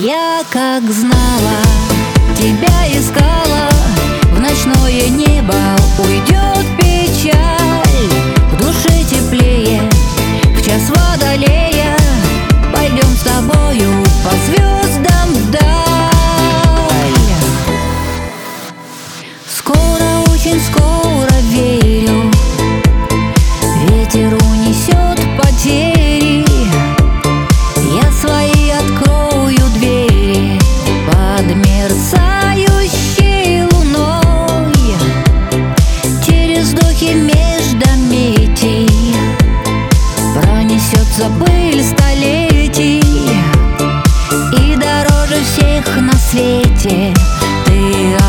Я как знала, тебя искала, в ночное небо уйдет печаль, в душе теплее, в час водолея пойдем с тобою по звездам вдаль. Скоро, очень скоро, верю, ветер унесет потери. Я свои открою двери под мерцающей луной. Через вздохи междометий пронесется пыль столетий, и дороже всех на свете ты